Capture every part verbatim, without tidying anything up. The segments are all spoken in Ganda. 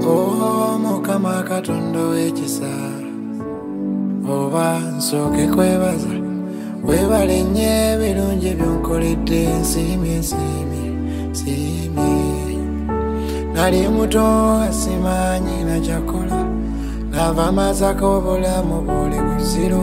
Oh Mukama Katonda w'ekisa oba nsooke kwebaza weebale nnyo ebirungi by'onkoledde nsiimye nsiimye nsiimye nali muto asimanyi nakyakola nava amazako obulamu buli buziro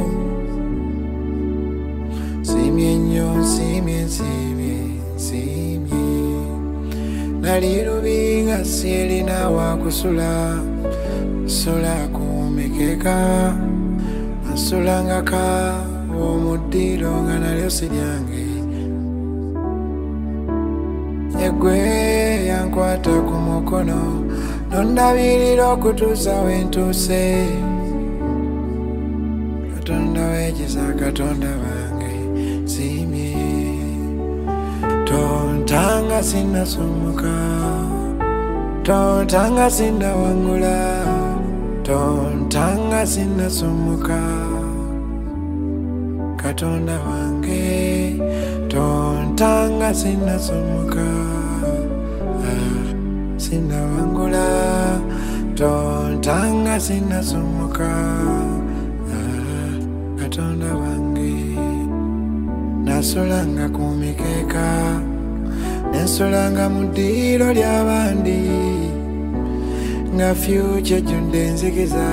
nsiimye nnyo nsiimye nsiimye nsiimye nali lubi nga sirina wakusula sula kumekeka nasulangaka omuddiro nga nalyo siryange egwe yankwata ku mukono nondabirira okutuusa wentuuse Katonda w'ekisa Katonda wange nsiimye tontanga sinasumuka tontanga sinawangula tontanga sinasumuka Katonda wange tontanga sinasumuka ah, sinawangula tontanga sinasumuka ah, Katonda wange nasulanga kumikeka nensulanga mu ddiiro ly'abandi nga future junde nzikiza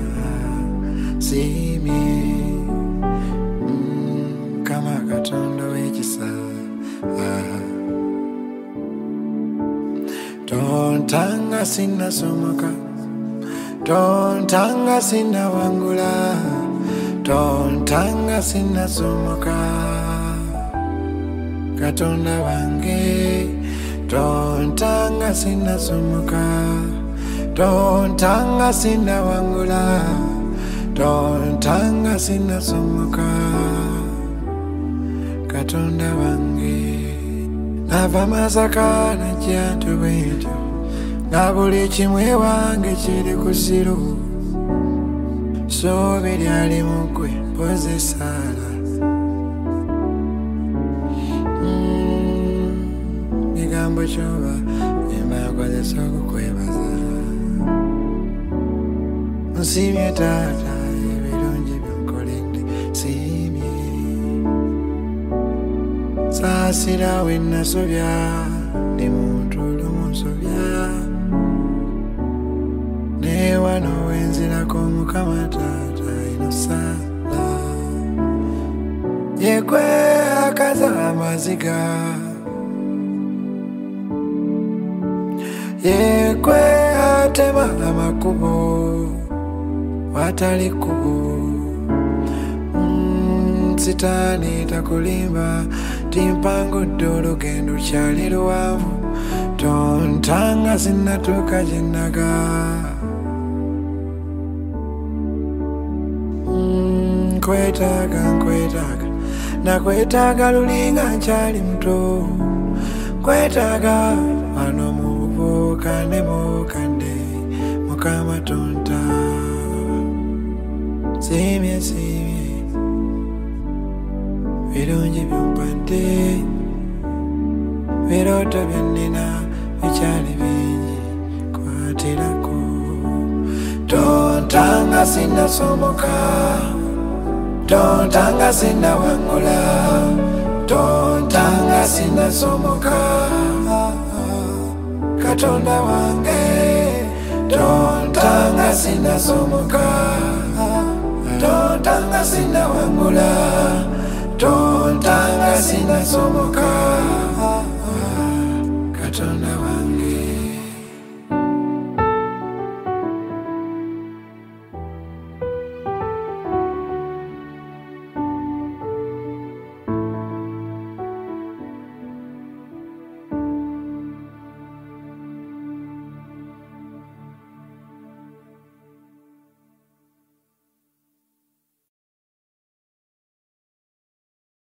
siimye mm, kama Katonda w'ekisa ah. tontanga sinasomoka tontanga sinawangula tontanga sinasomoka Katonda wange tontanga sinasomoka tontanga sinawangula tontanga sinasomoka Katonda wange nava masaka najjantu bwentyo nga buli kimwe wange kiri ku ziro soobe lyali mugwe mpoze saala bigambo kyoba embakozesa okukwebaza nsiimye taata ebirungi byonkoledde nsiimye saasira wennasobya ndi muntu olumusobya ne wano wenzirako Mukama taata ino saala yegwe akaza amaziga yegwe atema amakubo watali kubo mm, sitaani takulimba timpangudde olugendo kyali luwanvu tontanga sinatuuka gyennaga mm, nkwetaaga nkwetaaga nakwetaaga lulinga nkyali muto nkwetaaga wano mu bubuukande buukande Mukama tonta siimye siimye birungi byompadde birooto byennina bikyali bingi kwatirako tontanga sinasomoka tontanga sinawangula tontanga sinasomoka Katonda wange tontanga sinasomoka tontanga sinawangula tontanga sinasomoka